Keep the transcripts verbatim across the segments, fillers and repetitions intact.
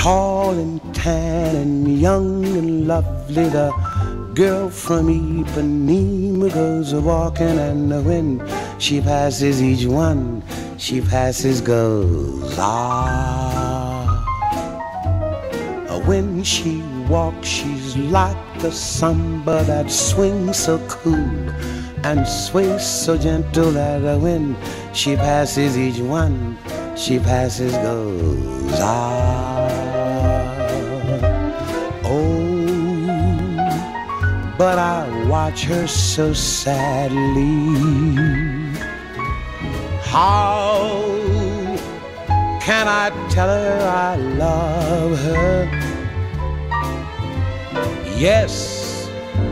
tall and tan and young and lovely. The girl from Ipanema goes a-walking, and when she passes each one, she passes goes, ah. When she walks, she's like a samba that swings so cool and sways so gentle that when she passes each one, she passes goes, ah. Oh, but I watch her so sadly. How can I tell her I love her? Yes,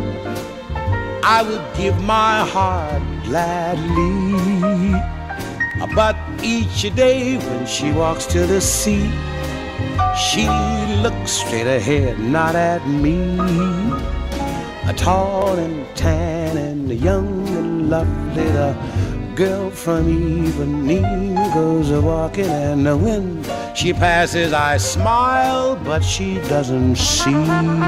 I would give my heart gladly, but each day when she walks to the sea, she looks straight ahead, not at me. A tall and tan and young and lovely, the girl from Ipanema goes a-walking, and when she passes I smile, but she doesn't see.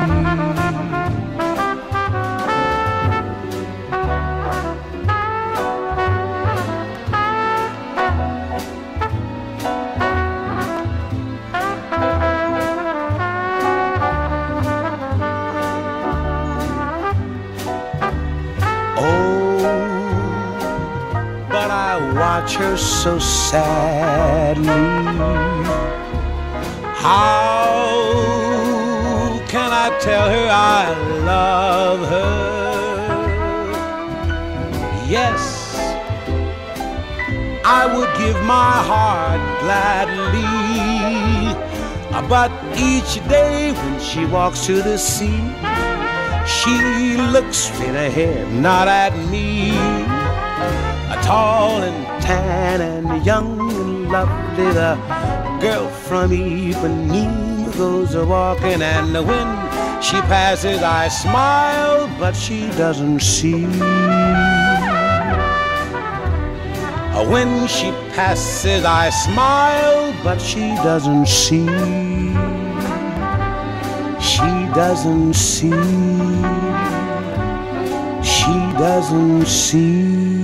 Watch her so sadly. How can I tell her I love her? Yes, I would give my heart gladly, but each day when she walks to the sea, she looks straight ahead, not at me. Tall and tan and young and lovely, the girl from Ipanema goes a-walking, and when she passes I smile, but she doesn't see. When she passes I smile, but she doesn't see. She doesn't see. She doesn't see.